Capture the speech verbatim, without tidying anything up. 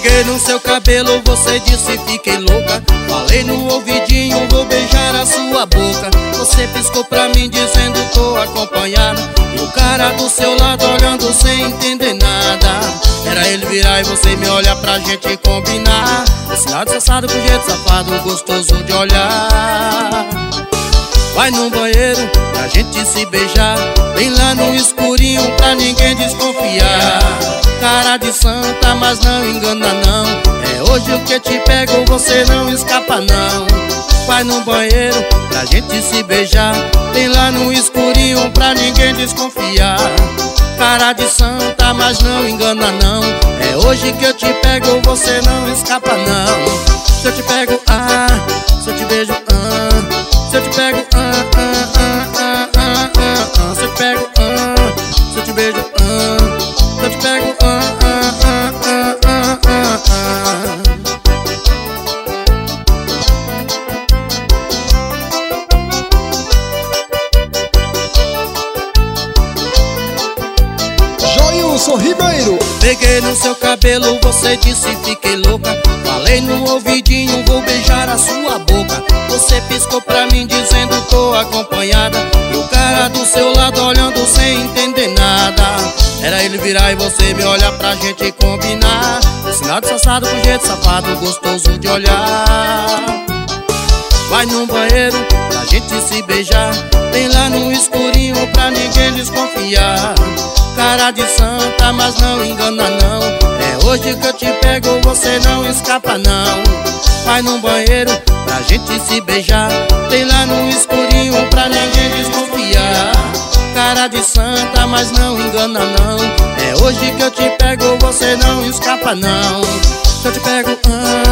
Peguei no seu cabelo, você disse fiquei louca. Falei no ouvidinho, vou beijar a sua boca. Você piscou pra mim dizendo tô acompanhado, e o cara do seu lado olhando sem entender nada. Era ele virar e você me olhar pra gente combinar. Esse lado safado com jeito safado, gostoso de olhar. Vai no banheiro pra gente se beijar, bem lá no escurinho pra ninguém desconfiar. Cara de santa, mas não engana não. É hoje o que te pego, você não escapa não. Vai no banheiro pra gente se beijar, bem lá no escurinho pra ninguém desconfiar. Cara de santa, mas não engana não. É hoje que eu te pego, você não escapa não. Se eu te pego, ah, se eu te beijo, ah, se eu te pego, ah, ah, ah, ah, ah, ah, ah. Se eu te pego, ah, se eu te beijo, ah, se eu te pego, ah, ah, ah, ah, ah, ah, ah. Joilson Ribeiro. Peguei no seu cabelo, você disse fiquei louca. Falei no ouvidinho, vou beijar a sua boca. Você piscou pra mim dizendo tô acompanhada, e o cara do seu lado olhando sem entender nada. Era ele virar e você me olhar pra gente combinar. Esse lado safado com jeito safado, gostoso de olhar. Vai no banheiro pra gente se beijar, bem lá no escurinho pra ninguém desconfiar. Cara de santa, mas não engana não. É hoje que eu te pego, você não escapa não. Vai no banheiro pra gente se beijar, bem lá no escurinho pra ninguém desconfiar. Cara de santa, mas não engana não. É hoje que eu te pego, você não escapa não. Se eu te pego, ah,